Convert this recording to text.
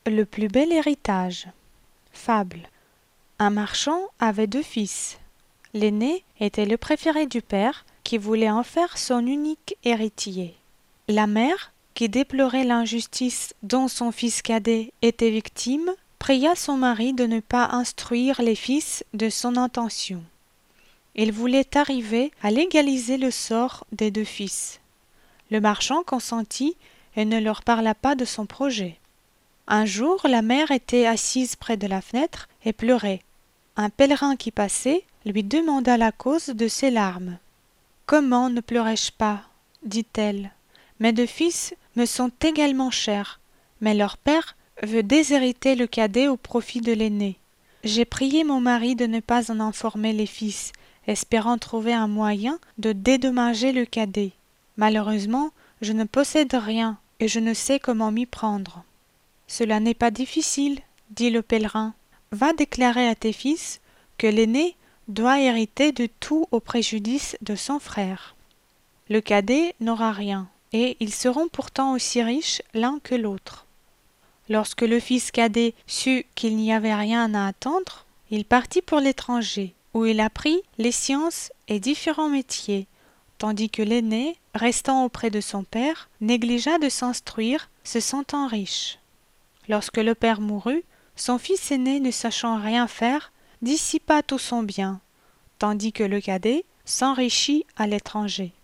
Le plus bel héritage. Fable. Un marchand avait 2 fils. L'aîné était le préféré du père, qui voulait en faire son unique héritier. La mère, qui déplorait l'injustice dont son fils cadet était victime, pria son mari de ne pas instruire les fils de son intention. Il voulait arriver à légaliser le sort des 2 fils. Le marchand consentit et ne leur parla pas de son projet. Un jour, la mère était assise près de la fenêtre et pleurait. Un pèlerin qui passait lui demanda la cause de ses larmes. « Comment ne pleurais-je pas ?» dit-elle. « Mes 2 fils me sont également chers, mais leur père veut déshériter le cadet au profit de l'aîné. J'ai prié mon mari de ne pas en informer les fils, espérant trouver un moyen de dédommager le cadet. Malheureusement, je ne possède rien et je ne sais comment m'y prendre. » « Cela n'est pas difficile, dit le pèlerin. Va déclarer à tes fils que l'aîné doit hériter de tout au préjudice de son frère. Le cadet n'aura rien, et ils seront pourtant aussi riches l'un que l'autre. » Lorsque le fils cadet sut qu'il n'y avait rien à attendre, il partit pour l'étranger, où il apprit les sciences et différents métiers, tandis que l'aîné, restant auprès de son père, négligea de s'instruire, se sentant riche. Lorsque le père mourut, son fils aîné, ne sachant rien faire, dissipa tout son bien, tandis que le cadet s'enrichit à l'étranger.